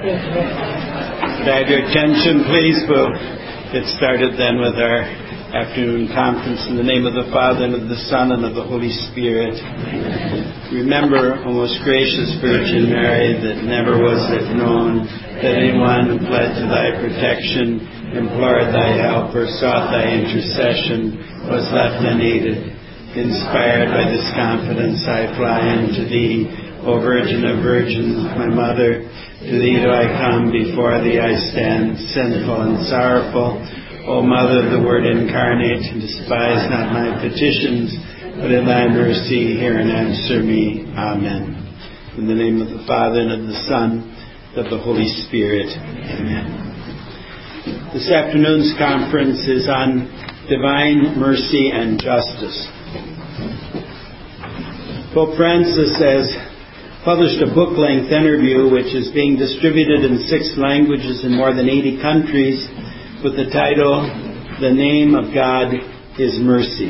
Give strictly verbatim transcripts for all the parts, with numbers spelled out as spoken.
Could I have your attention, please? We'll get started then with our afternoon conference in the name of the Father, and of the Son, and of the Holy Spirit. Remember, O most gracious Virgin Mary, that never was it known that anyone who fled to thy protection, implored thy help, or sought thy intercession was left unaided. Inspired by this confidence, I fly unto thee, O Virgin of Virgins, my Mother. To thee do I come, before thee I stand, sinful and sorrowful. O Mother of the Word incarnate, despise not my petitions, but in thy mercy hear and answer me. Amen. In the name of the Father, and of the Son, and of the Holy Spirit. Amen. This afternoon's conference is on divine mercy and justice. Pope Francis has published a book-length interview which is being distributed in six languages in more than eighty countries, with the title, The Name of God is Mercy.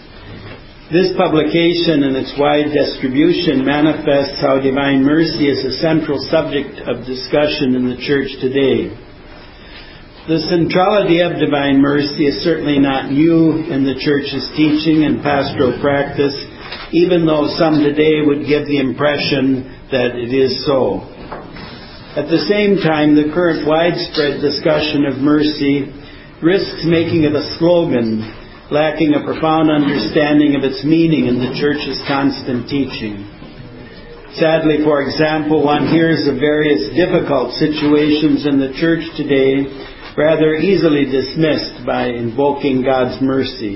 This publication and its wide distribution manifests how divine mercy is a central subject of discussion in the Church today. The centrality of divine mercy is certainly not new in the Church's teaching and pastoral practice, even though some today would give the impression that it is so. At the same time, the current widespread discussion of mercy risks making it a slogan, lacking a profound understanding of its meaning in the Church's constant teaching. Sadly, for example, one hears of various difficult situations in the Church today rather easily dismissed by invoking God's mercy.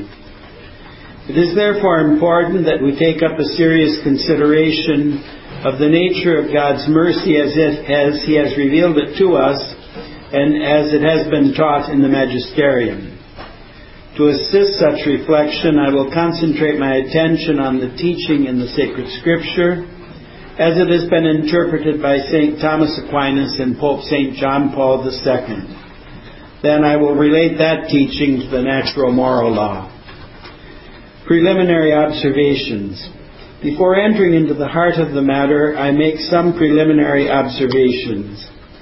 It is therefore important that we take up a serious consideration of the nature of God's mercy as, it, as He has revealed it to us and as it has been taught in the Magisterium. To assist such reflection, I will concentrate my attention on the teaching in the sacred Scripture as it has been interpreted by Saint Thomas Aquinas and Pope Saint John Paul the Second. Then I will relate that teaching to the natural moral law. Preliminary observations. Before entering into the heart of the matter, I make some preliminary observations.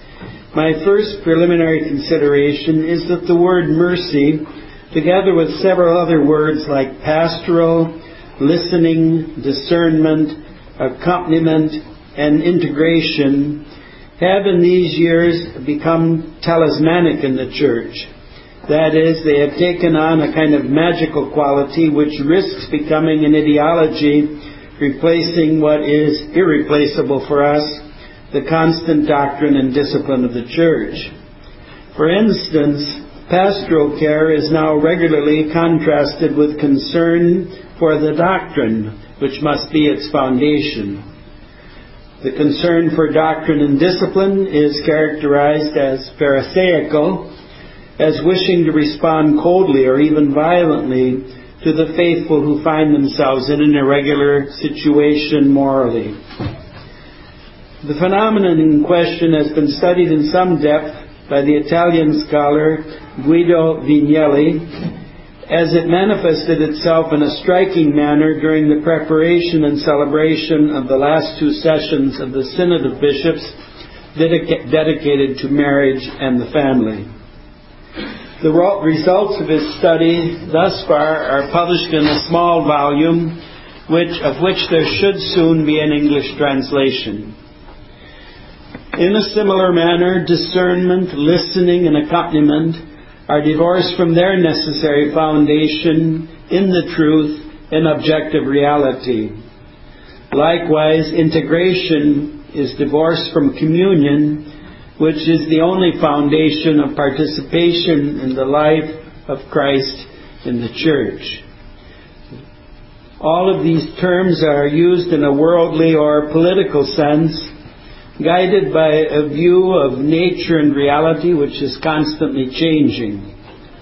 My first preliminary consideration is that the word mercy, together with several other words like pastoral, listening, discernment, accompaniment, and integration, have in these years become talismanic in the Church. That is, they have taken on a kind of magical quality which risks becoming an ideology, replacing what is irreplaceable for us, the constant doctrine and discipline of the Church. For instance, pastoral care is now regularly contrasted with concern for the doctrine, which must be its foundation. The concern for doctrine and discipline is characterized as pharisaical, as wishing to respond coldly or even violently to the faithful who find themselves in an irregular situation morally. The phenomenon in question has been studied in some depth by the Italian scholar Guido Vignelli, as it manifested itself in a striking manner during the preparation and celebration of the last two sessions of the Synod of Bishops dedica- dedicated to marriage and the family. The results of his study thus far are published in a small volume, which, of which there should soon be an English translation. In a similar manner, discernment, listening, and accompaniment are divorced from their necessary foundation in the truth and objective reality. Likewise, integration is divorced from communion, which is the only foundation of participation in the life of Christ in the Church. All of these terms are used in a worldly or political sense, guided by a view of nature and reality which is constantly changing.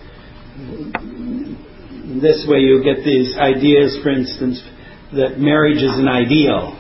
This way you get these ideas, for instance, that marriage is an ideal.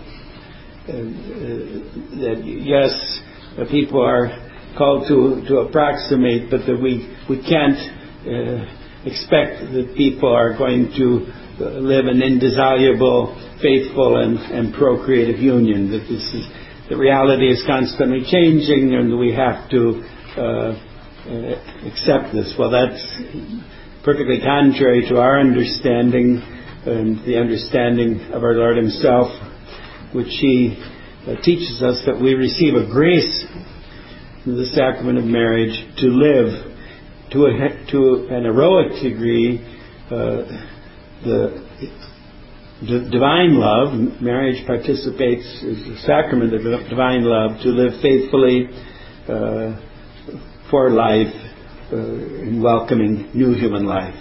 Uh, that yes, Uh, people are called to, to approximate, but that we, we can't uh, expect that people are going to live an indissoluble, faithful, and, and procreative union. That this is, the reality is constantly changing and we have to uh, accept this. Well, that's perfectly contrary to our understanding and the understanding of our Lord Himself, which He uh, teaches us that we receive a grace in the sacrament of marriage to live to, a, to an heroic degree uh, the, the divine love. Marriage participates as a sacrament of divine love, to live faithfully uh, for life uh, in welcoming new human life.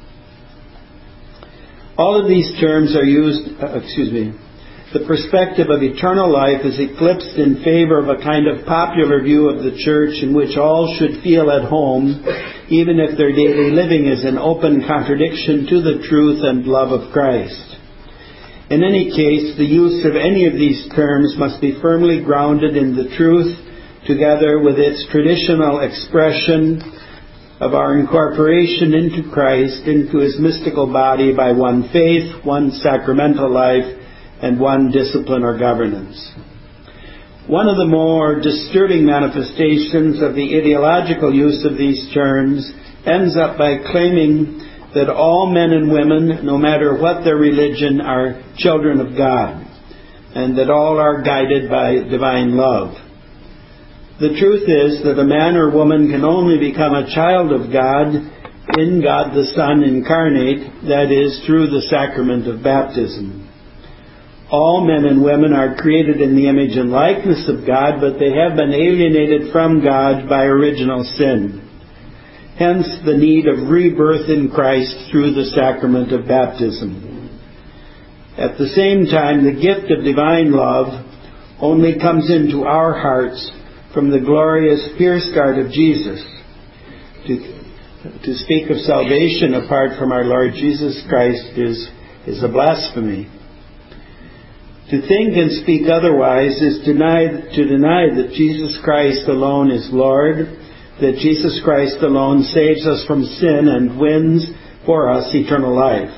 All of these terms are used, uh, excuse me, the perspective of eternal life is eclipsed in favor of a kind of popular view of the church in which all should feel at home, even if their daily living is in open contradiction to the truth and love of Christ. In any case, the use of any of these terms must be firmly grounded in the truth, together with its traditional expression of our incorporation into Christ, into His mystical body by one faith, one sacramental life, and one discipline or governance. One of the more disturbing manifestations of the ideological use of these terms ends up by claiming that all men and women, no matter what their religion, are children of God, and that all are guided by divine love. The truth is that a man or woman can only become a child of God in God the Son incarnate, that is, through the sacrament of baptism. All men and women are created in the image and likeness of God, but they have been alienated from God by original sin. Hence the need of rebirth in Christ through the sacrament of baptism. At the same time, the gift of divine love only comes into our hearts from the glorious pierced-heart of Jesus. To, to speak of salvation apart from our Lord Jesus Christ is, is a blasphemy. To think and speak otherwise is deny, to deny that Jesus Christ alone is Lord, that Jesus Christ alone saves us from sin and wins for us eternal life.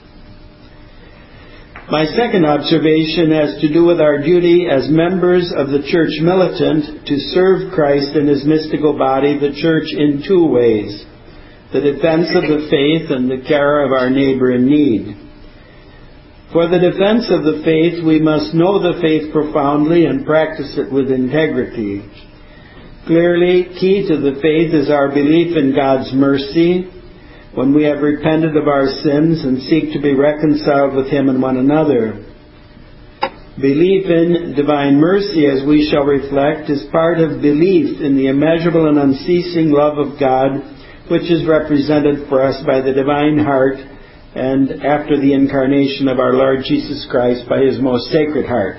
My second observation has to do with our duty as members of the church militant to serve Christ and His mystical body, the church, in two ways: the defense of the faith and the care of our neighbor in need. For the defense of the faith, we must know the faith profoundly and practice it with integrity. Clearly, key to the faith is our belief in God's mercy, when we have repented of our sins and seek to be reconciled with Him and one another. Belief in divine mercy, as we shall reflect, is part of belief in the immeasurable and unceasing love of God, which is represented for us by the divine heart, and after the incarnation of our Lord Jesus Christ by His most sacred heart.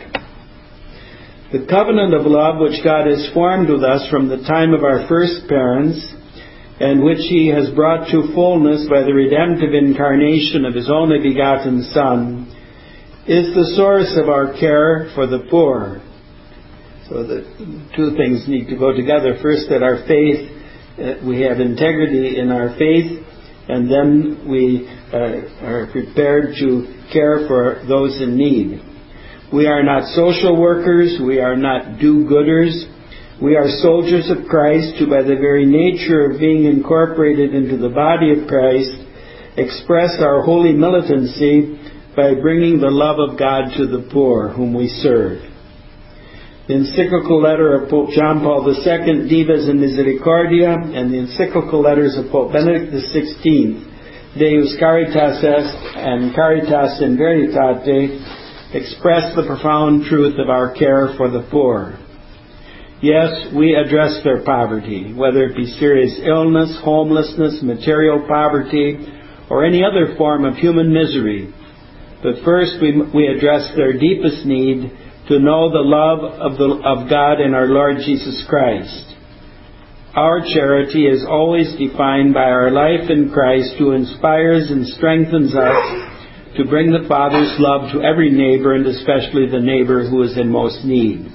The covenant of love which God has formed with us from the time of our first parents, and which He has brought to fullness by the redemptive incarnation of His only begotten Son, is the source of our care for the poor. So the two things need to go together. First, that our faith, uh, we have integrity in our faith, and then we uh, are prepared to care for those in need. We are not social workers. We are not do-gooders. We are soldiers of Christ who, by the very nature of being incorporated into the body of Christ, express our holy militancy by bringing the love of God to the poor whom we serve. The encyclical letter of Pope John Paul the Second, Divas in Misericordia, and the encyclical letters of Pope Benedict the Sixteenth, Deus Caritas Est and Caritas in Veritate, express the profound truth of our care for the poor. Yes, we address their poverty, whether it be serious illness, homelessness, material poverty, or any other form of human misery. But first we, we address their deepest need, to know the love of, the, of God and our Lord Jesus Christ. Our charity is always defined by our life in Christ, who inspires and strengthens us to bring the Father's love to every neighbor, and especially the neighbor who is in most need.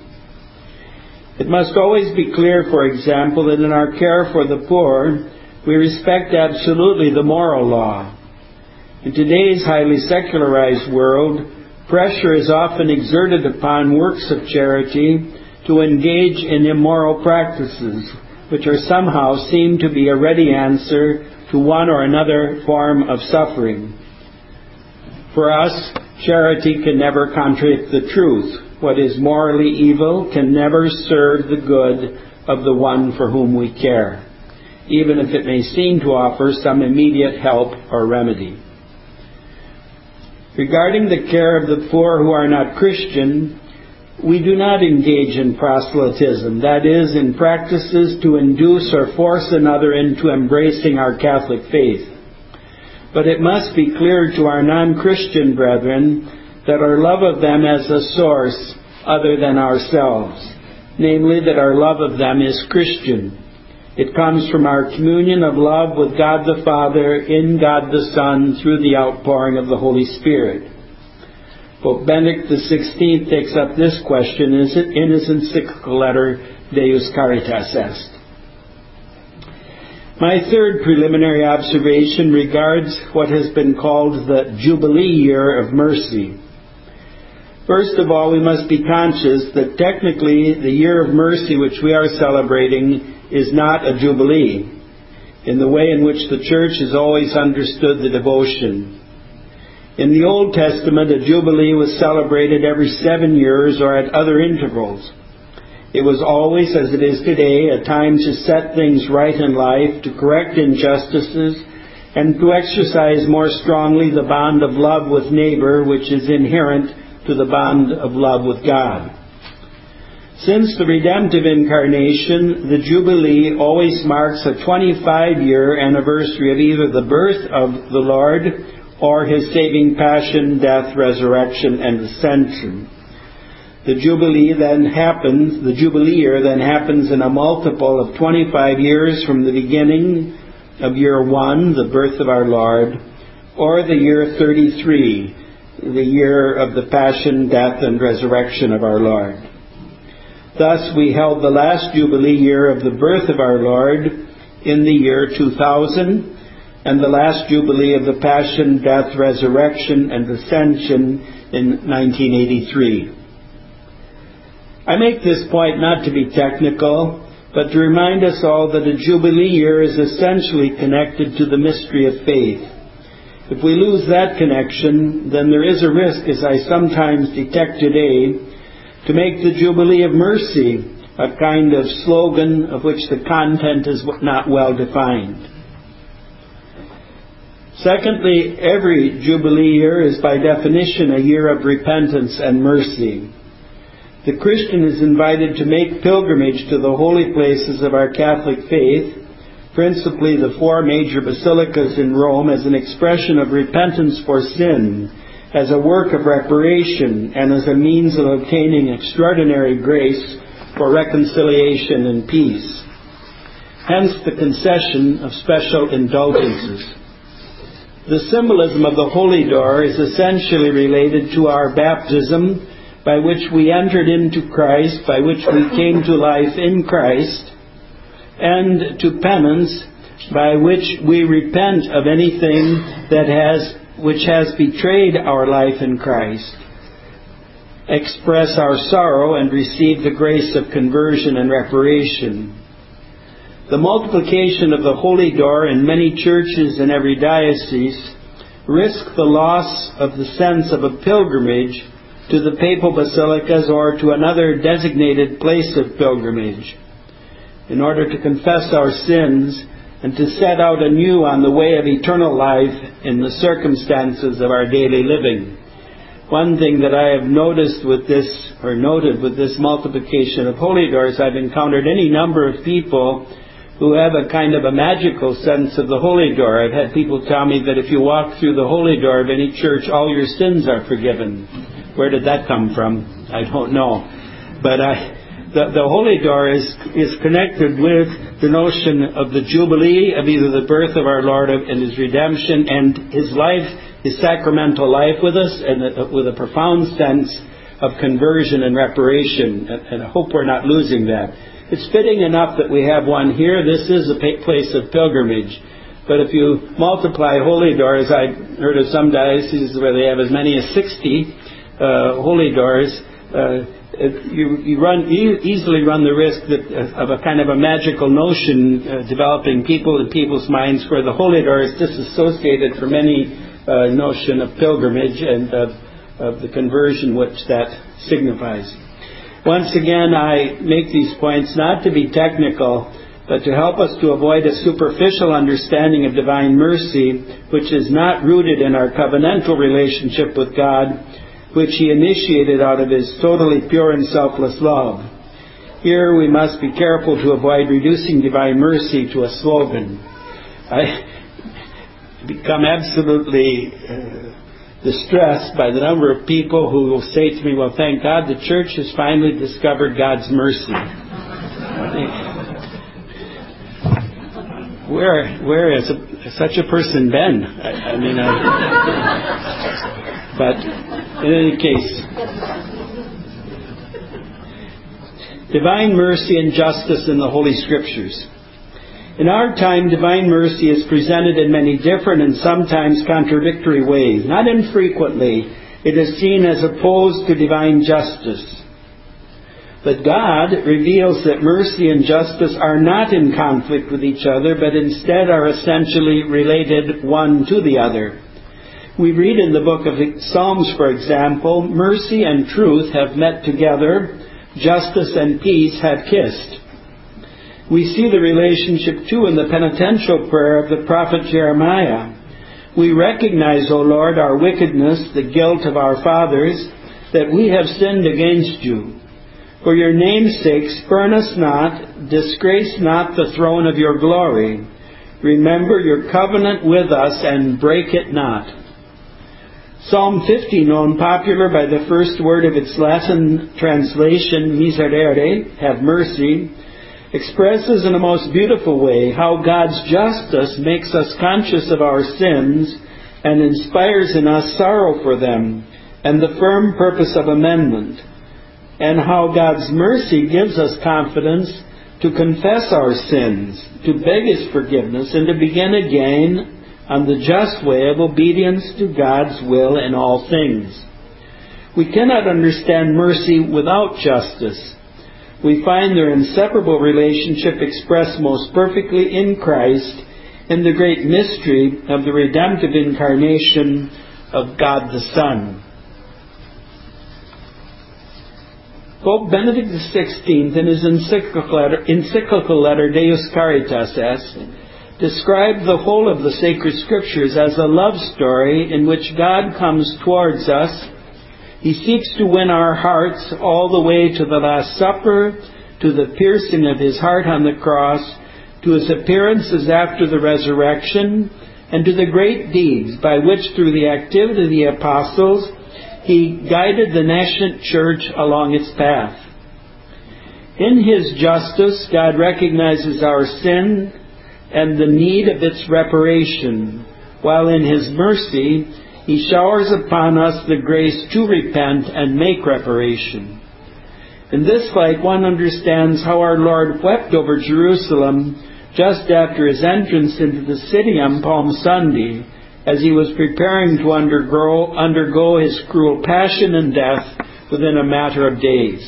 It must always be clear, for example, that in our care for the poor, we respect absolutely the moral law. In today's highly secularized world, pressure is often exerted upon works of charity to engage in immoral practices, which are somehow seem to be a ready answer to one or another form of suffering. For us, charity can never contradict the truth. What is morally evil can never serve the good of the one for whom we care, even if it may seem to offer some immediate help or remedy. Regarding the care of the poor who are not Christian, we do not engage in proselytism, that is, in practices to induce or force another into embracing our Catholic faith. But it must be clear to our non-Christian brethren that our love of them has a source other than ourselves, namely that our love of them is Christian. It comes from our communion of love with God the Father, in God the Son, through the outpouring of the Holy Spirit. Pope Benedict the sixteenth takes up this question in his encyclical letter, Deus Caritas Est. My third preliminary observation regards what has been called the Jubilee Year of Mercy. First of all, we must be conscious that technically the Year of Mercy which we are celebrating is not a Jubilee, in the way in which the Church has always understood the devotion. In the Old Testament, a Jubilee was celebrated every seven years or at other intervals. It was always, as it is today, a time to set things right in life, to correct injustices, and to exercise more strongly the bond of love with neighbor, which is inherent to the bond of love with God. Since the redemptive incarnation, the Jubilee always marks a twenty-five year anniversary of either the birth of the Lord or His saving passion, death, resurrection, and ascension. The Jubilee then happens, the Jubilee year then happens in a multiple of twenty-five years from the beginning of year one, the birth of our Lord, or the year thirty-three, the year of the passion, death, and resurrection of our Lord. Thus, we held the last Jubilee year of the birth of our Lord in the year two thousand, and the last Jubilee of the Passion, Death, Resurrection, and Ascension in nineteen eighty-three. I make this point not to be technical, but to remind us all that a Jubilee year is essentially connected to the mystery of faith. If we lose that connection, then there is a risk, as I sometimes detect today, to make the Jubilee of Mercy a kind of slogan of which the content is not well defined. Secondly, every Jubilee year is by definition a year of repentance and mercy. The Christian is invited to make pilgrimage to the holy places of our Catholic faith, principally the four major basilicas in Rome, as an expression of repentance for sin, as a work of reparation, and as a means of obtaining extraordinary grace for reconciliation and peace. Hence the concession of special indulgences. The symbolism of the Holy Door is essentially related to our baptism, by which we entered into Christ, by which we came to life in Christ, and to penance, by which we repent of anything that has which has betrayed our life in Christ, express our sorrow, and receive the grace of conversion and reparation. The multiplication of the Holy Door in many churches in every diocese risk the loss of the sense of a pilgrimage to the papal basilicas or to another designated place of pilgrimage, in order to confess our sins and to set out anew on the way of eternal life in the circumstances of our daily living. One thing that I have noticed with this, or noted with this multiplication of Holy Doors, I've encountered any number of people who have a kind of a magical sense of the Holy Door. I've had people tell me that if you walk through the Holy Door of any church, all your sins are forgiven. Where did that come from? I don't know. But I... The, the Holy Door is, is connected with the notion of the Jubilee, of either the birth of our Lord and His redemption, and His life, His sacramental life with us, and a, with a profound sense of conversion and reparation. And, and I hope we're not losing that. It's fitting enough that we have one here. This is a place of pilgrimage. But if you multiply Holy Doors, I've heard of some dioceses where they have as many as sixty uh, Holy Doors. Uh, you, you run you easily run the risk that, of a kind of a magical notion uh, developing people in people's minds where the holy door is disassociated from any uh, notion of pilgrimage and of, of the conversion which that signifies. Once again, I make these points not to be technical, but to help us to avoid a superficial understanding of divine mercy, which is not rooted in our covenantal relationship with God, which He initiated out of His totally pure and selfless love. Here we must be careful to avoid reducing divine mercy to a slogan. I become absolutely uh, distressed by the number of people who will say to me, well, thank God the church has finally discovered God's mercy. Where, where has a, such a person been? I, I mean, I, but in any case, divine mercy and justice in the Holy Scriptures. In our time, divine mercy is presented in many different and sometimes contradictory ways. Not infrequently, it is seen as opposed to divine justice. But God reveals that mercy and justice are not in conflict with each other, but instead are essentially related one to the other. We read in the book of Psalms, for example, mercy and truth have met together, justice and peace have kissed. We see the relationship too in the penitential prayer of the prophet Jeremiah. We recognize, O Lord, our wickedness, the guilt of our fathers, that we have sinned against you. For your name's sake, spurn us not, disgrace not the throne of your glory. Remember your covenant with us and break it not. Psalm fifty, known popular by the first word of its Latin translation, miserere, have mercy, expresses in a most beautiful way how God's justice makes us conscious of our sins and inspires in us sorrow for them and the firm purpose of amendment, and how God's mercy gives us confidence to confess our sins, to beg His forgiveness, and to begin again on the just way of obedience to God's will in all things. We cannot understand mercy without justice. We find their inseparable relationship expressed most perfectly in Christ in the great mystery of the redemptive incarnation of God the Son. Pope Benedict the sixteenth, in his encyclical letter, encyclical letter Deus Caritas, described the whole of the sacred scriptures as a love story in which God comes towards us. He seeks to win our hearts all the way to the Last Supper, to the piercing of His heart on the cross, to His appearances after the resurrection, and to the great deeds by which, through the activity of the apostles, He guided the nascent church along its path. In His justice, God recognizes our sin and the need of its reparation, while in His mercy, He showers upon us the grace to repent and make reparation. In this light, one understands how our Lord wept over Jerusalem just after His entrance into the city on Palm Sunday, as He was preparing to undergo, undergo His cruel passion and death within a matter of days.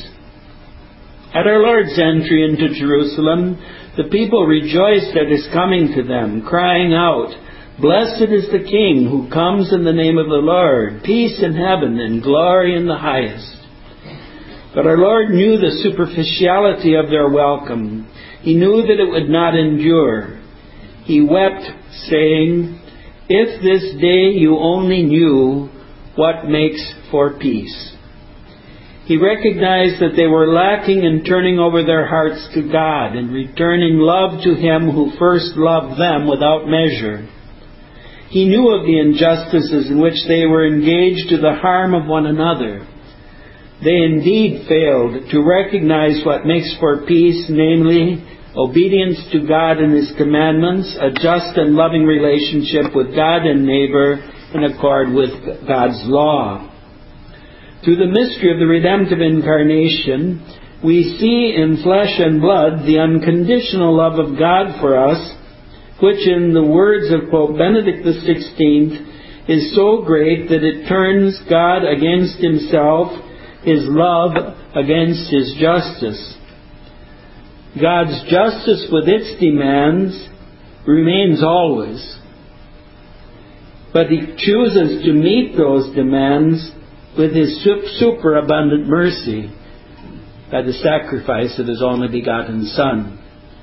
At our Lord's entry into Jerusalem, the people rejoiced at His coming to them, crying out, "Blessed is the King who comes in the name of the Lord, peace in heaven and glory in the highest." But our Lord knew the superficiality of their welcome. He knew that it would not endure. He wept, saying, "If this day you only knew what makes for peace." He recognized that they were lacking in turning over their hearts to God and returning love to Him who first loved them without measure. He knew of the injustices in which they were engaged to the harm of one another. They indeed failed to recognize what makes for peace, namely, obedience to God and His commandments, a just and loving relationship with God and neighbor in accord with God's law. Through the mystery of the redemptive incarnation, we see in flesh and blood the unconditional love of God for us, which in the words of Pope Benedict the sixteenth is so great that it turns God against Himself His love against His justice. God's justice with its demands remains always, but He chooses to meet those demands with His superabundant mercy by the sacrifice of His only begotten Son.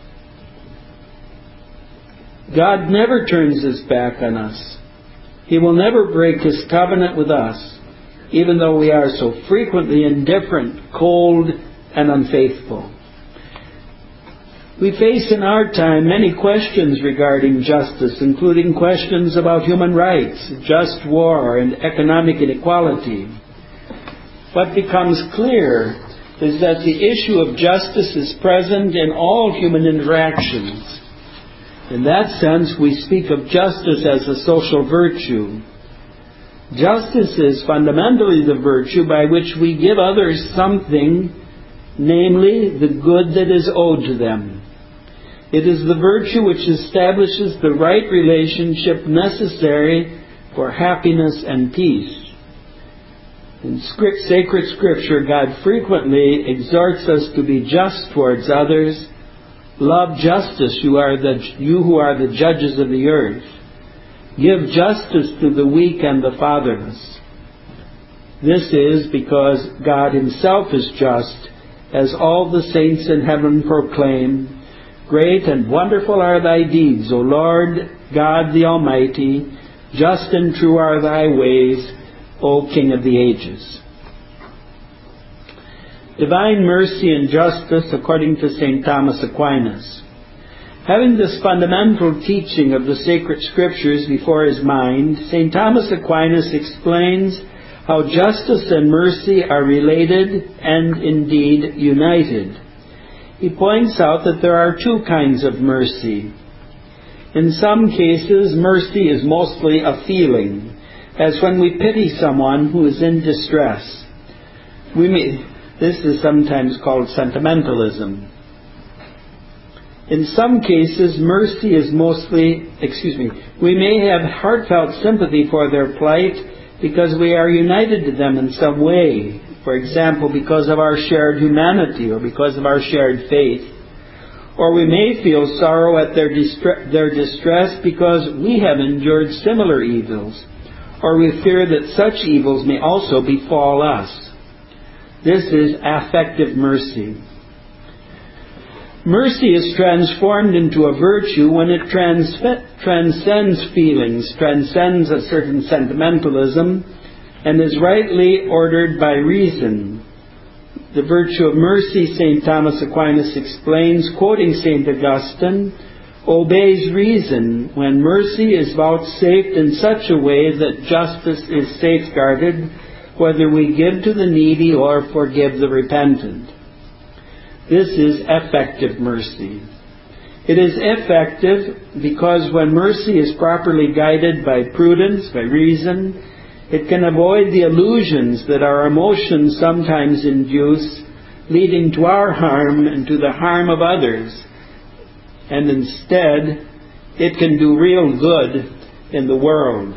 God never turns His back on us. He will never break His covenant with us, even though we are so frequently indifferent, cold, and unfaithful. We face in our time many questions regarding justice, including questions about human rights, just war, and economic inequality. What becomes clear is that the issue of justice is present in all human interactions. In that sense, we speak of justice as a social virtue. Justice is fundamentally the virtue by which we give others something, namely the good that is owed to them. It is the virtue which establishes the right relationship necessary for happiness and peace. In sacred Scripture, God frequently exhorts us to be just towards others. Love justice, you, are the, you who are the judges of the earth. Give justice to the weak and the fatherless. This is because God Himself is just, as all the saints in heaven proclaim, "Great and wonderful are Thy deeds, O Lord God the Almighty. Just and true are Thy ways, O King of the ages." Divine mercy and justice according to Saint Thomas Aquinas. Having this fundamental teaching of the sacred Scriptures before his mind, Saint Thomas Aquinas explains how justice and mercy are related and indeed united. He points out that there are two kinds of mercy. In some cases, mercy is mostly a feeling, as when we pity someone who is in distress. We may, this is sometimes called sentimentalism. In some cases, mercy is mostly, excuse me, we may have heartfelt sympathy for their plight because we are united to them in some way. For example, because of our shared humanity or because of our shared faith. Or we may feel sorrow at their, distre- their distress because we have endured similar evils. Or we fear that such evils may also befall us. This is affective mercy. Mercy is transformed into a virtue when it trans- transcends feelings, transcends a certain sentimentalism, and is rightly ordered by reason. The virtue of mercy, Saint Thomas Aquinas explains, quoting Saint Augustine, obeys reason when mercy is vouchsafed in such a way that justice is safeguarded, whether we give to the needy or forgive the repentant. This is effective mercy. It is effective because when mercy is properly guided by prudence, by reason, it can avoid the illusions that our emotions sometimes induce, leading to our harm and to the harm of others. And instead, it can do real good in the world.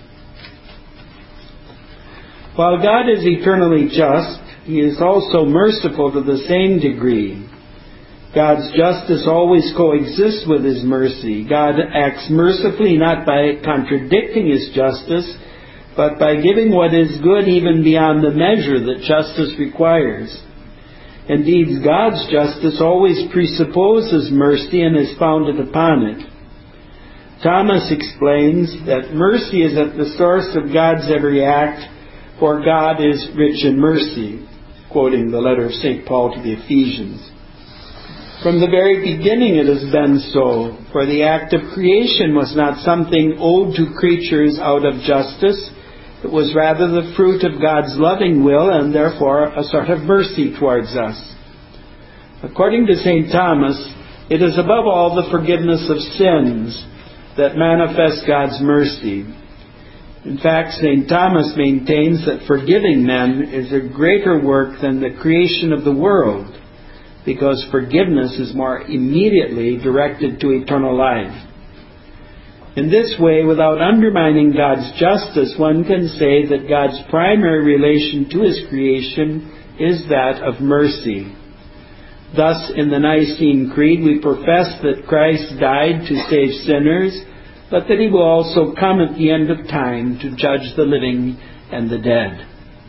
While God is eternally just, He is also merciful to the same degree. God's justice always coexists with His mercy. God acts mercifully not by contradicting His justice, but by giving what is good even beyond the measure that justice requires. Indeed, God's justice always presupposes mercy and is founded upon it. Thomas explains that mercy is at the source of God's every act, for God is rich in mercy, quoting the letter of Saint Paul to the Ephesians. From the very beginning it has been so, for the act of creation was not something owed to creatures out of justice. It was rather the fruit of God's loving will and therefore a sort of mercy towards us. According to Saint Thomas, it is above all the forgiveness of sins that manifests God's mercy. In fact, Saint Thomas maintains that forgiving men is a greater work than the creation of the world, because forgiveness is more immediately directed to eternal life. In this way, without undermining God's justice, one can say that God's primary relation to His creation is that of mercy. Thus, in the Nicene Creed, we profess that Christ died to save sinners, but that He will also come at the end of time to judge the living and the dead.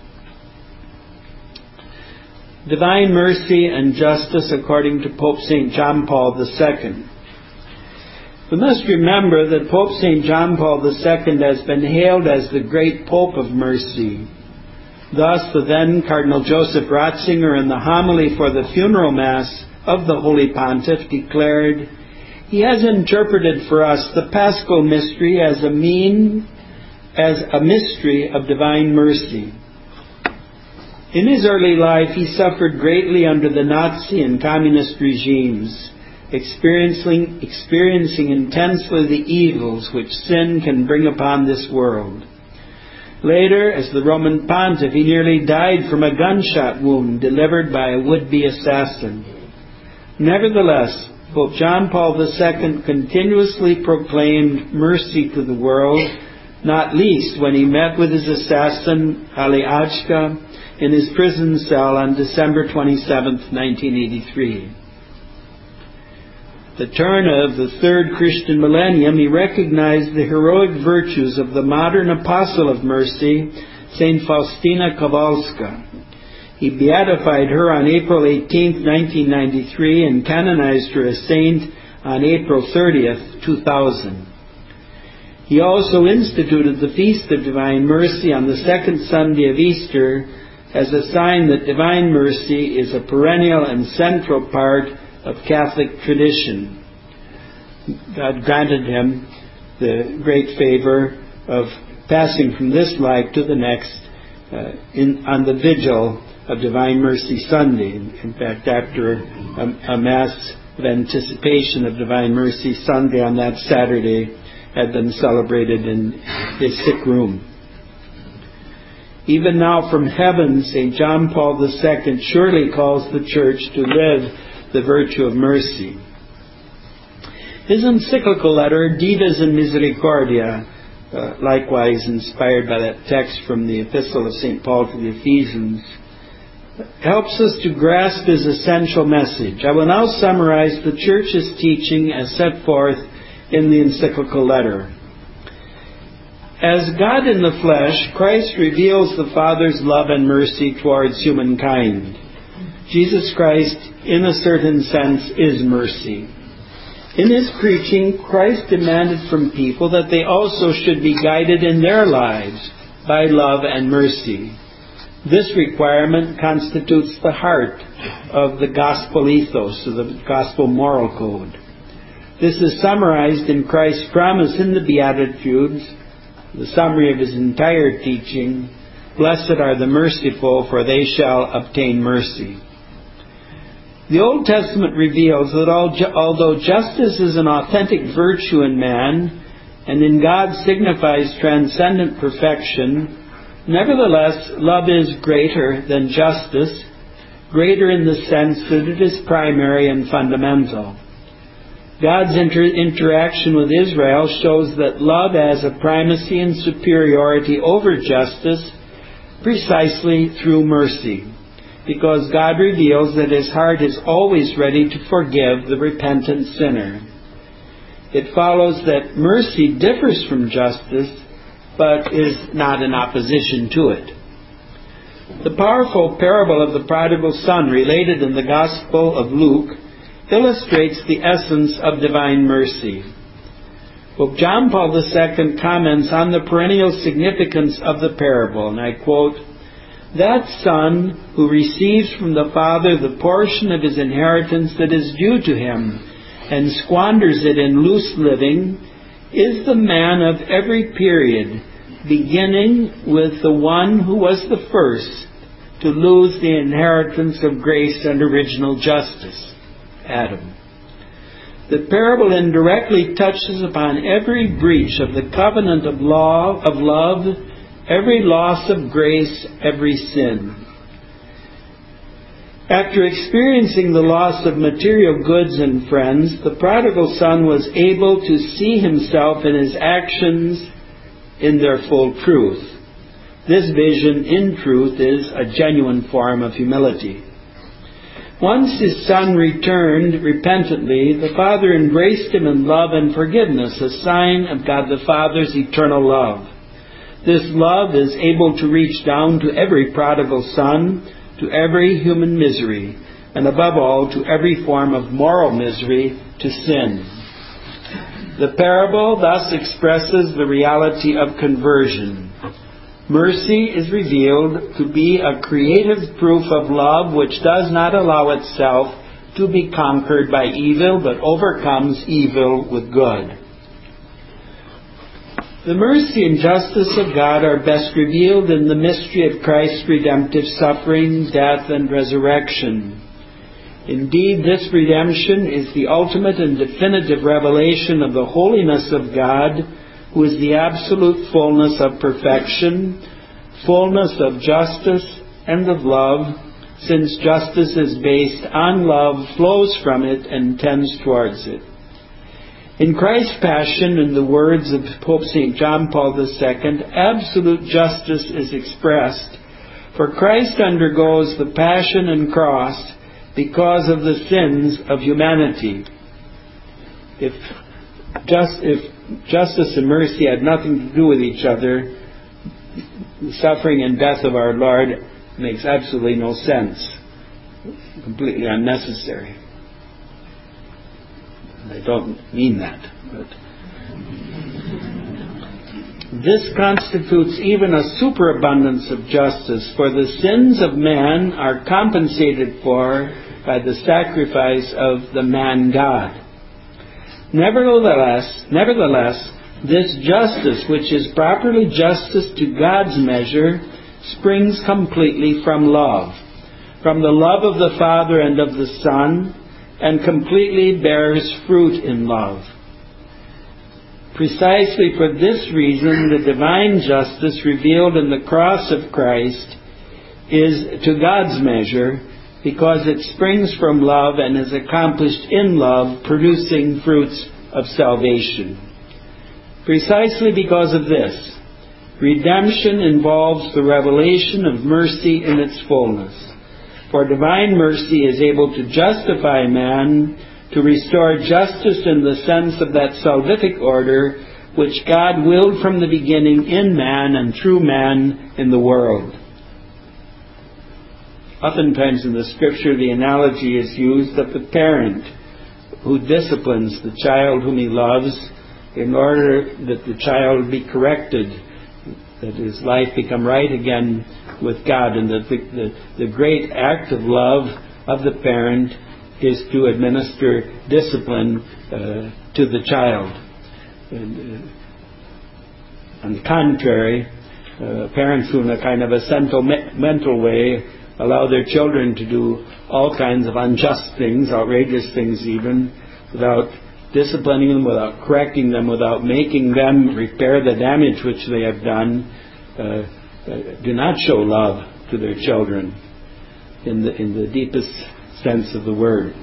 Divine mercy and justice according to Pope Saint John Paul the Second. We must remember that Pope Saint John Paul the Second has been hailed as the great Pope of mercy. Thus, the then Cardinal Joseph Ratzinger, in the homily for the funeral Mass of the Holy Pontiff, declared, "He has interpreted for us the Paschal mystery as a mean, as a mystery of divine mercy. In his early life, he suffered greatly under the Nazi and communist regimes, experiencing, experiencing intensely the evils which sin can bring upon this world. Later, as the Roman Pontiff, he nearly died from a gunshot wound delivered by a would-be assassin. Nevertheless, Pope John Paul the Second continuously proclaimed mercy to the world, not least when he met with his assassin, Ali Ajka, in his prison cell on December twenty-seventh, nineteen eighty-three. At the turn of the third Christian millennium, he recognized the heroic virtues of the modern apostle of mercy, Saint Faustina Kowalska. He beatified her on April eighteenth, nineteen ninety-three, and canonized her a saint on April thirtieth, two thousand. He also instituted the Feast of Divine Mercy on the second Sunday of Easter as a sign that divine mercy is a perennial and central part of Catholic tradition. God granted him the great favor of passing from this life to the next uh, in, on the vigil of Divine Mercy Sunday. In fact, after a, a Mass of anticipation of Divine Mercy Sunday on that Saturday had been celebrated in his sick room. Even now from heaven, Saint John Paul the Second surely calls the Church to live the virtue of mercy. His encyclical letter, Dives in Misericordia, uh, likewise inspired by that text from the Epistle of Saint Paul to the Ephesians, helps us to grasp his essential message. I will now summarize the Church's teaching as set forth in the encyclical letter. As God in the flesh, Christ reveals the Father's love and mercy towards humankind. Jesus Christ, in a certain sense, is mercy. In his preaching, Christ demanded from people that they also should be guided in their lives by love and mercy. This requirement constitutes the heart of the gospel ethos, of the gospel moral code. This is summarized in Christ's promise in the Beatitudes, the summary of his entire teaching: "Blessed are the merciful, for they shall obtain mercy." The Old Testament reveals that although justice is an authentic virtue in man, and in God signifies transcendent perfection, nevertheless, love is greater than justice, greater in the sense that it is primary and fundamental. God's inter- interaction with Israel shows that love has a primacy and superiority over justice precisely through mercy, because God reveals that his heart is always ready to forgive the repentant sinner. It follows that mercy differs from justice, but is not in opposition to it. The powerful parable of the prodigal son related in the Gospel of Luke illustrates the essence of divine mercy. Pope John Paul the Second comments on the perennial significance of the parable, and I quote, "That son who receives from the Father the portion of his inheritance that is due to him and squanders it in loose living is the man of every period, beginning with the one who was the first to lose the inheritance of grace and original justice, Adam." The parable indirectly touches upon every breach of the covenant of law, of love, every loss of grace, every sin. After experiencing the loss of material goods and friends, the prodigal son was able to see himself and his actions in their full truth. This vision, in truth, is a genuine form of humility. Once his son returned repentantly, the father embraced him in love and forgiveness, a sign of God the Father's eternal love. This love is able to reach down to every prodigal son, to every human misery, and above all, to every form of moral misery, to sin. The parable thus expresses the reality of conversion. Mercy is revealed to be a creative proof of love which does not allow itself to be conquered by evil, but overcomes evil with good. The mercy and justice of God are best revealed in the mystery of Christ's redemptive suffering, death, and resurrection. Indeed, this redemption is the ultimate and definitive revelation of the holiness of God, who is the absolute fullness of perfection, fullness of justice and of love, since justice is based on love, flows from it, and tends towards it. In Christ's passion, in the words of Pope Saint John Paul the Second, absolute justice is expressed, for Christ undergoes the passion and cross because of the sins of humanity. If, just, if justice and mercy had nothing to do with each other, the suffering and death of our Lord makes absolutely no sense. Completely unnecessary. I don't mean that, but this constitutes even a superabundance of justice, for the sins of man are compensated for by the sacrifice of the man God. Nevertheless, nevertheless, this justice, which is properly justice to God's measure, springs completely from love, from the love of the Father and of the Son, and completely bears fruit in love. Precisely for this reason, the divine justice revealed in the cross of Christ is to God's measure, because it springs from love and is accomplished in love, producing fruits of salvation. Precisely because of this, redemption involves the revelation of mercy in its fullness. For divine mercy is able to justify man, to restore justice in the sense of that salvific order which God willed from the beginning in man and through man in the world. Oftentimes in the Scripture, the analogy is used of the parent who disciplines the child whom he loves in order that the child be corrected, that his life become right again with God, and that the, the, the great act of love of the parent is to administer discipline uh, to the child. And, uh, on the contrary, uh, parents who in a kind of a sentimental way allow their children to do all kinds of unjust things, outrageous things even, without disciplining them, without correcting them, without making them repair the damage which they have done, uh, uh, do not show love to their children in the, in the deepest sense of the word.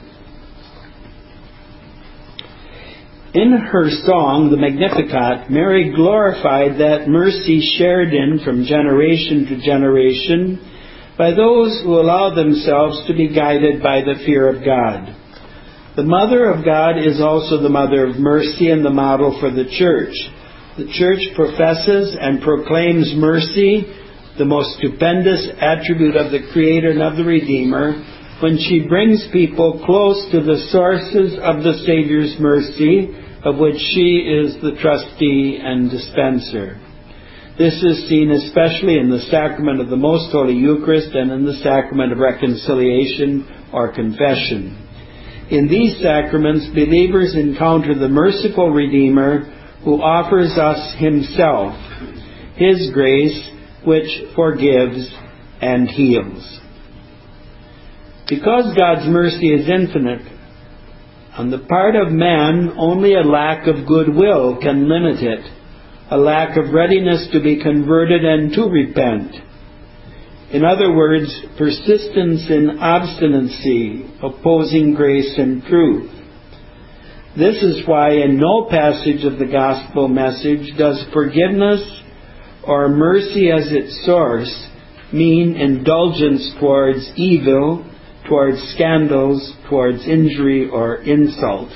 In her song, the Magnificat, Mary glorified that mercy shared in from generation to generation by those who allow themselves to be guided by the fear of God. The Mother of God is also the Mother of mercy and the model for the Church. The Church professes and proclaims mercy, the most stupendous attribute of the Creator and of the Redeemer, when she brings people close to the sources of the Savior's mercy, of which she is the trustee and dispenser. This is seen especially in the sacrament of the Most Holy Eucharist and in the sacrament of reconciliation or confession. In these sacraments, believers encounter the merciful Redeemer who offers us Himself, His grace, which forgives and heals. Because God's mercy is infinite, on the part of man, only a lack of goodwill can limit it, a lack of readiness to be converted and to repent. In other words, persistence in obstinacy, opposing grace and truth. This is why in no passage of the gospel message does forgiveness or mercy as its source mean indulgence towards evil, towards scandals, towards injury or insult.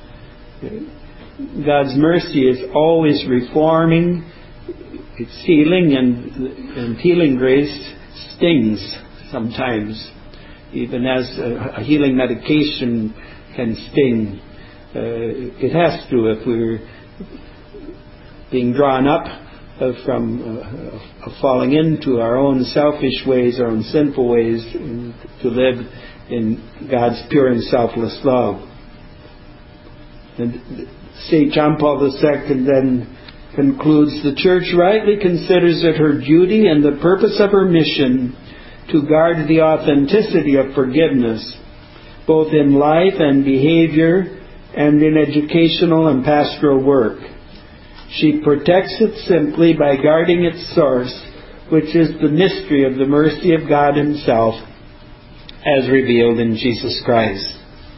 God's mercy is always reforming. Its healing, and, and healing grace stings sometimes, even as a, a healing medication can sting. Uh, it has to if we're being drawn up uh, from uh, falling into our own selfish ways, our own sinful ways, to live in God's pure and selfless love. And Saint John Paul the Second then concludes, the Church rightly considers it her duty and the purpose of her mission to guard the authenticity of forgiveness, both in life and behavior and in educational and pastoral work. She protects it simply by guarding its source, which is the mystery of the mercy of God Himself, as revealed in Jesus Christ.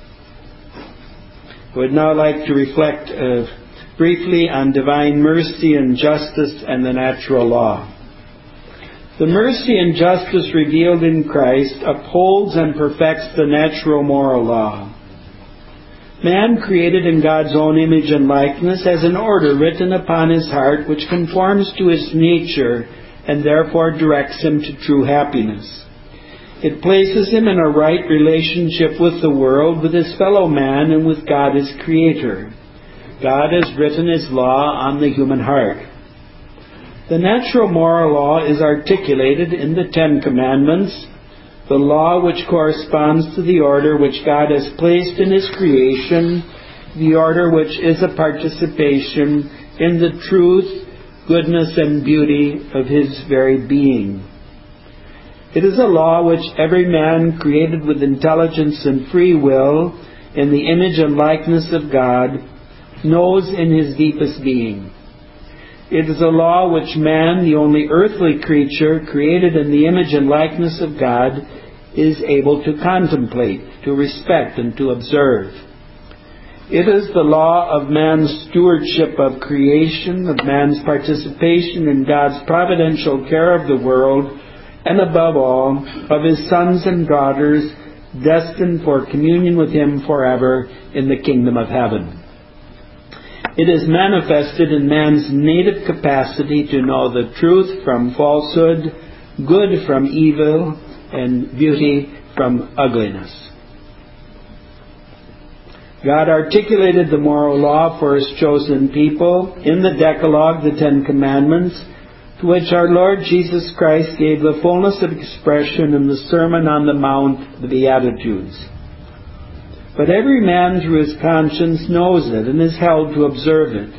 I would now like to reflect uh, briefly on divine mercy and justice and the natural law. The mercy and justice revealed in Christ upholds and perfects the natural moral law. Man, created in God's own image and likeness, has an order written upon his heart which conforms to his nature and therefore directs him to true happiness. It places him in a right relationship with the world, with his fellow man, and with God his Creator. God has written His law on the human heart. The natural moral law is articulated in the Ten Commandments, the law which corresponds to the order which God has placed in His creation, the order which is a participation in the truth, goodness, and beauty of His very being. It is a law which every man created with intelligence and free will in the image and likeness of God knows in his deepest being. It is a law which man, the only earthly creature created in the image and likeness of God, is able to contemplate, to respect, and to observe. It is the law of man's stewardship of creation, of man's participation in God's providential care of the world, and above all, of His sons and daughters destined for communion with Him forever in the kingdom of heaven. It is manifested in man's native capacity to know the truth from falsehood, good from evil, and beauty from ugliness. God articulated the moral law for His chosen people in the Decalogue, the Ten Commandments, to which our Lord Jesus Christ gave the fullness of expression in the Sermon on the Mount, the Beatitudes. But every man through his conscience knows it and is held to observe it.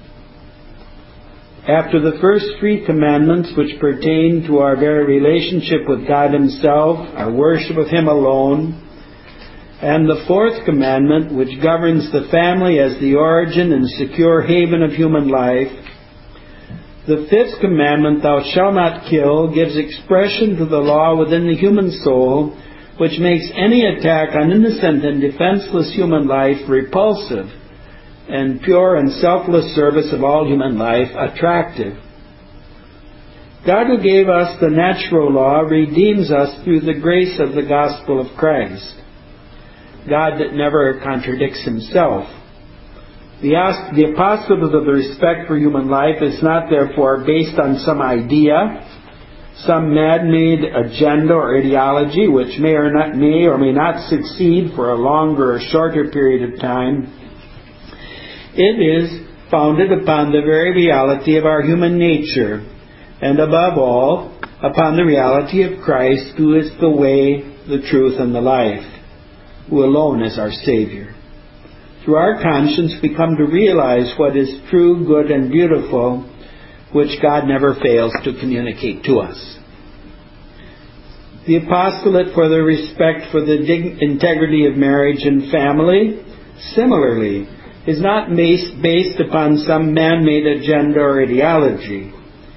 After the first three commandments, which pertain to our very relationship with God Himself, our worship of Him alone, and the fourth commandment, which governs the family as the origin and secure haven of human life, the fifth commandment, thou shalt not kill, gives expression to the law within the human soul, which makes any attack on innocent and defenseless human life repulsive, and pure and selfless service of all human life attractive. God, who gave us the natural law, redeems us through the grace of the gospel of Christ. God that never contradicts Himself. The, the apostolate of the respect for human life is not therefore based on some idea, some man-made agenda or ideology which may or not may or may not succeed for a longer or shorter period of time. It is founded upon the very reality of our human nature, and above all, upon the reality of Christ, who is the way, the truth, and the life, who alone is our Savior. Through our conscience we come to realize what is true, good, and beautiful, which God never fails to communicate to us. The apostolate for the respect for the dig- integrity of marriage and family, similarly, is not based, based upon some man-made agenda or ideology.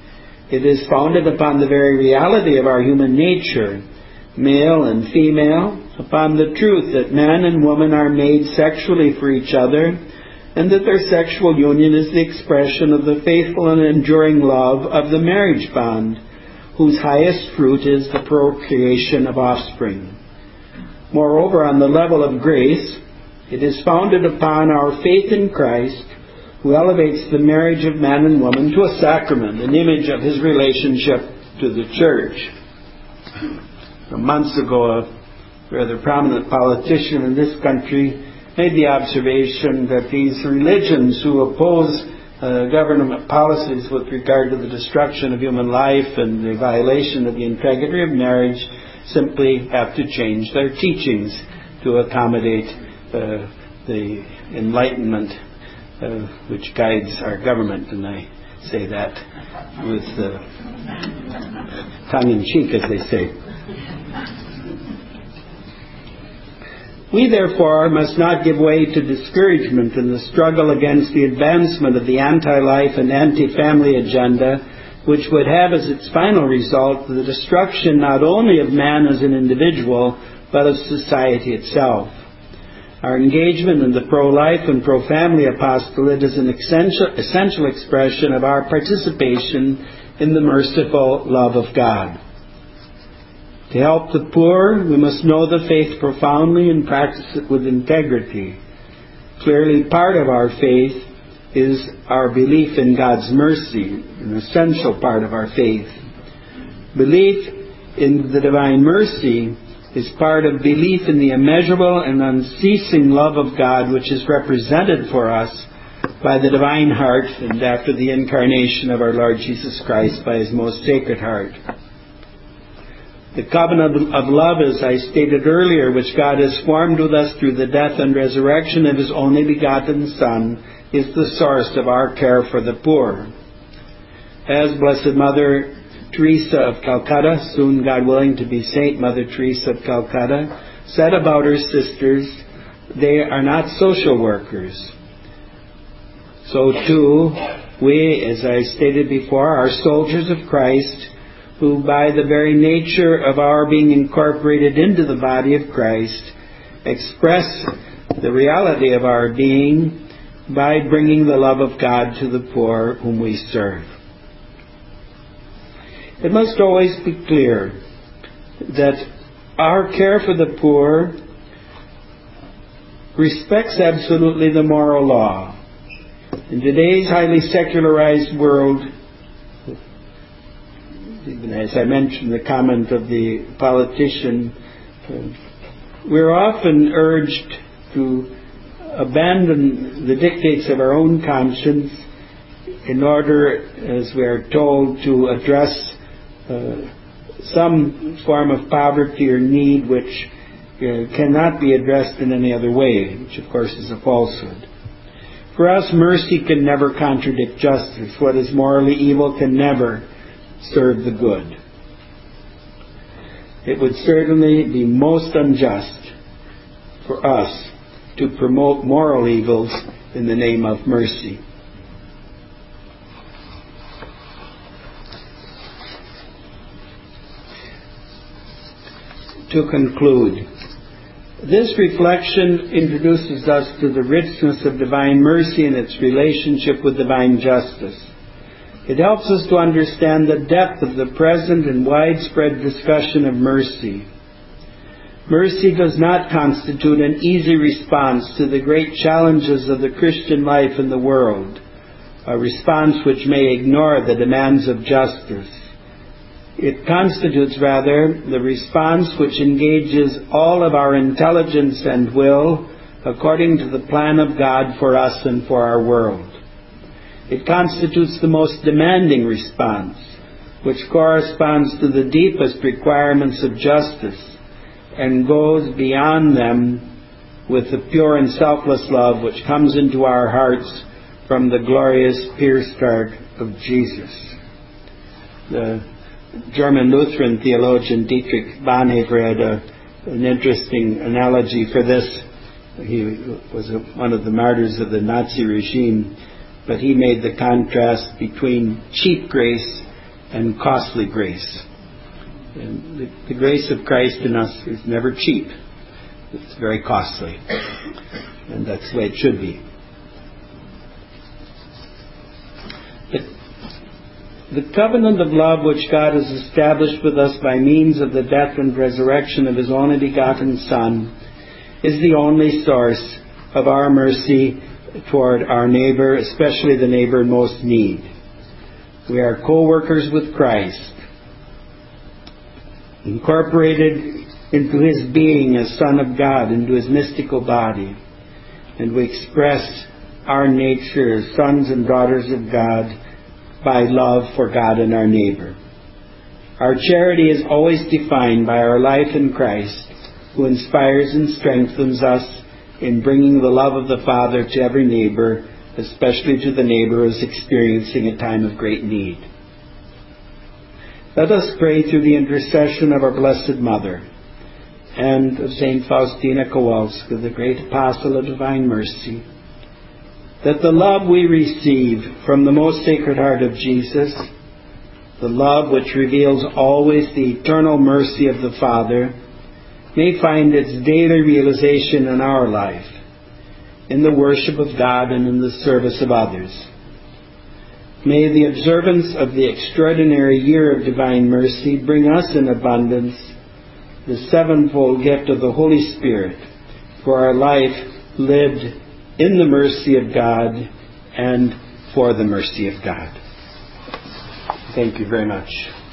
It is founded upon the very reality of our human nature, male and female, upon the truth that man and woman are made sexually for each other, and that their sexual union is the expression of the faithful and enduring love of the marriage bond, whose highest fruit is the procreation of offspring. Moreover, on the level of grace, it is founded upon our faith in Christ, who elevates the marriage of man and woman to a sacrament, an image of his relationship to the church. Some months ago, a rather prominent politician in this country made the observation that these religions who oppose uh, government policies with regard to the destruction of human life and the violation of the integrity of marriage simply have to change their teachings to accommodate uh, the enlightenment uh, which guides our government. And I say that with uh, tongue in cheek, as they say. We, therefore, must not give way to discouragement in the struggle against the advancement of the anti-life and anti-family agenda, which would have as its final result the destruction not only of man as an individual, but of society itself. Our engagement in the pro-life and pro-family apostolate is an essential, essential expression of our participation in the merciful love of God. To help the poor, we must know the faith profoundly and practice it with integrity. Clearly, part of our faith is our belief in God's mercy, an essential part of our faith. Belief in the divine mercy is part of belief in the immeasurable and unceasing love of God, which is represented for us by the divine heart and after the incarnation of our Lord Jesus Christ by his most sacred heart. The covenant of love, as I stated earlier, which God has formed with us through the death and resurrection of his only begotten Son, is the source of our care for the poor. As Blessed Mother Teresa of Calcutta, soon, God willing, to be Saint Mother Teresa of Calcutta, said about her sisters, they are not social workers. So too, we, as I stated before, are soldiers of Christ, who by the very nature of our being incorporated into the body of Christ, express the reality of our being by bringing the love of God to the poor whom we serve. It must always be clear that our care for the poor respects absolutely the moral law. In today's highly secularized world, even as I mentioned the comment of the politician, uh, we're often urged to abandon the dictates of our own conscience in order, as we are told, to address uh, some form of poverty or need which uh, cannot be addressed in any other way, which of course is a falsehood. For us, mercy can never contradict justice. What is morally evil can never serve the good. It would certainly be most unjust for us to promote moral evils in the name of mercy. To conclude, this reflection introduces us to the richness of divine mercy and its relationship with divine justice. It helps us to understand the depth of the present and widespread discussion of mercy. Mercy does not constitute an easy response to the great challenges of the Christian life in the world, a response which may ignore the demands of justice. It constitutes, rather, the response which engages all of our intelligence and will according to the plan of God for us and for our world. It constitutes the most demanding response, which corresponds to the deepest requiremements of justice and goes beyond them with the pure and selfless love which comes into our hearts from the glorious pierced heart of Jesus. The German Lutheran theologian Dietrich Bonhoeffer had a, an interesting analogy for this. He was a, one of the martyrs of the Nazi regime, but he made the contrast between cheap grace and costly grace. And the, the grace of Christ in us is never cheap. It's very costly. And that's the way it should be. The, the covenant of love which God has established with us by means of the death and resurrection of His only begotten Son is the only source of our mercy toward our neighbor, especially the neighbor in most need. We are co-workers with Christ, incorporated into His being as Son of God, into His mystical body, and we express our nature as sons and daughters of God by love for God and our neighbor. Our charity is always defined by our life in Christ, who inspires and strengthens us in bringing the love of the Father to every neighbor, especially to the neighbor who is experiencing a time of great need. Let us pray through the intercession of our Blessed Mother and of Saint Faustina Kowalska, the great apostle of divine mercy, that the love we receive from the most Sacred Heart of Jesus, the love which reveals always the eternal mercy of the Father, may find its daily realization in our life, in the worship of God and in the service of others. May the observance of the extraordinary year of divine mercy bring us in abundance the sevenfold gift of the Holy Spirit for our life lived in the mercy of God and for the mercy of God. Thank you very much.